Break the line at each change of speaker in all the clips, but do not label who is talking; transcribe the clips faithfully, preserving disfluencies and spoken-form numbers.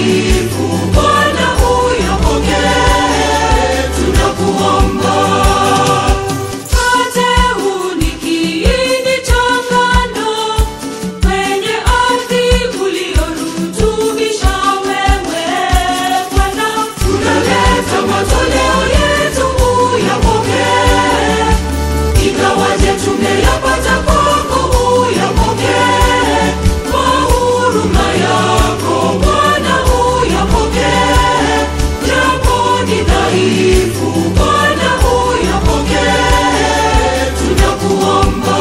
dhaifu, Bwana uyapokee, tunakuomba. Mkate huu ni kiini cha ngano, kwenye ardhi uliorutubisha wewe Bwana. Tunaleta matoleo yetu uyapokee, ingawaje tumeyapata kwako uyapokee, kwa huruma yako Bwana uyapokee, japo ni dhaifu Bwana uyapokee, tunakuomba.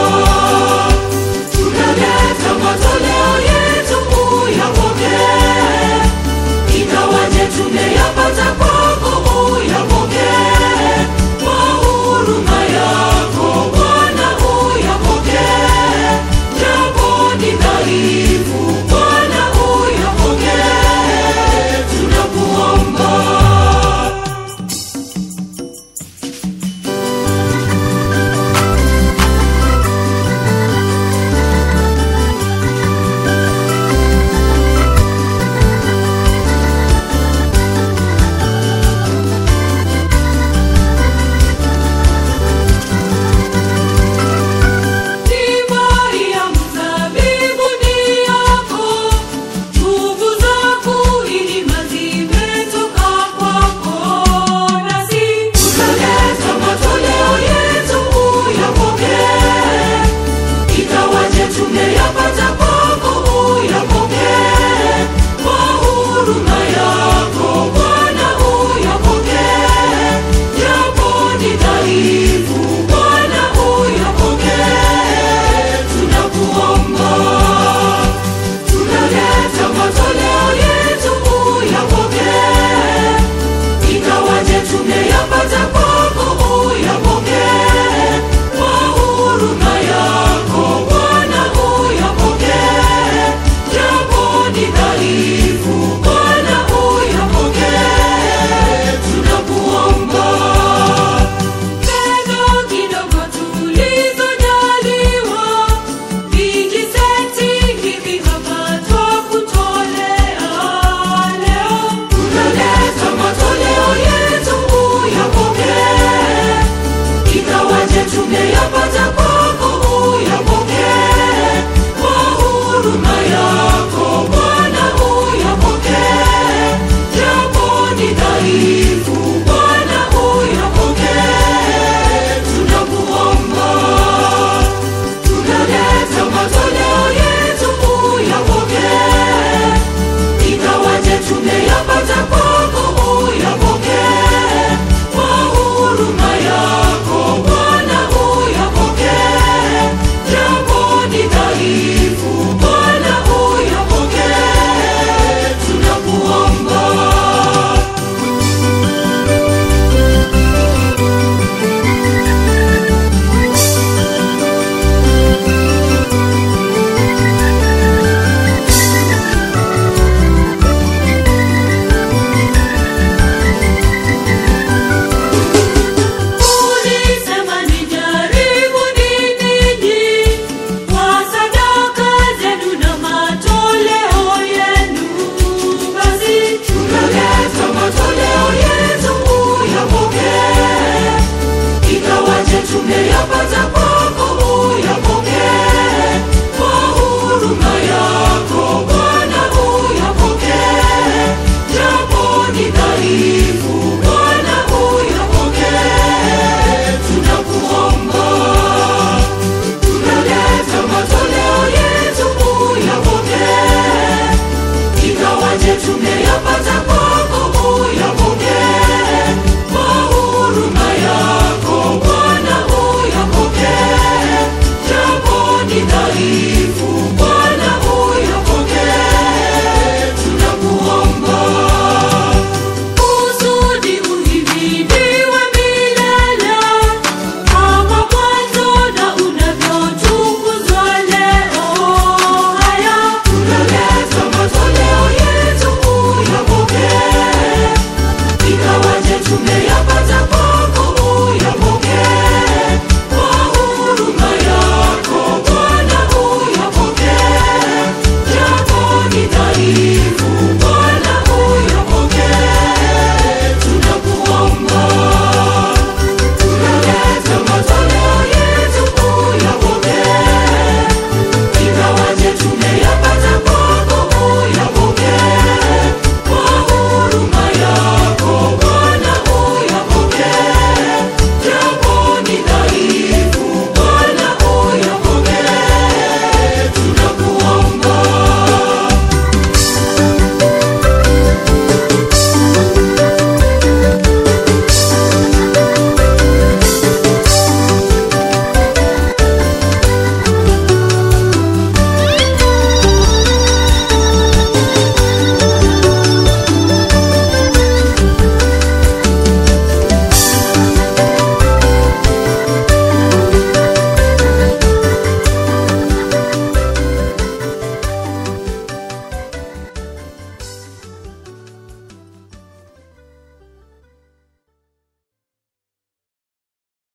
Tunaleta matoleo yetu uyapokee, ingawaje tumeyapata kwako uyapokee, kwa huruma yako Bwana uyapokee, japo ni dhaifu Bwana uyapokee, tunakuomba. Divai ya mzabibu ni yako, nguvu za kuinua zimetoka kwako, nasi tunaleta matoleo yetu uyapokee, ingawaje tumeyapata kwako uyapokee, kwa huruma yako Bwana uyapokee, japo ni dhaifu Bwana uyapokee, tunakuomba. Tunaleta matoleo yetu uyapokee, ingawaje tumeyapata kwako uyapokee, kwa huruma yako Bwana uyapokee, japo ni dhaifu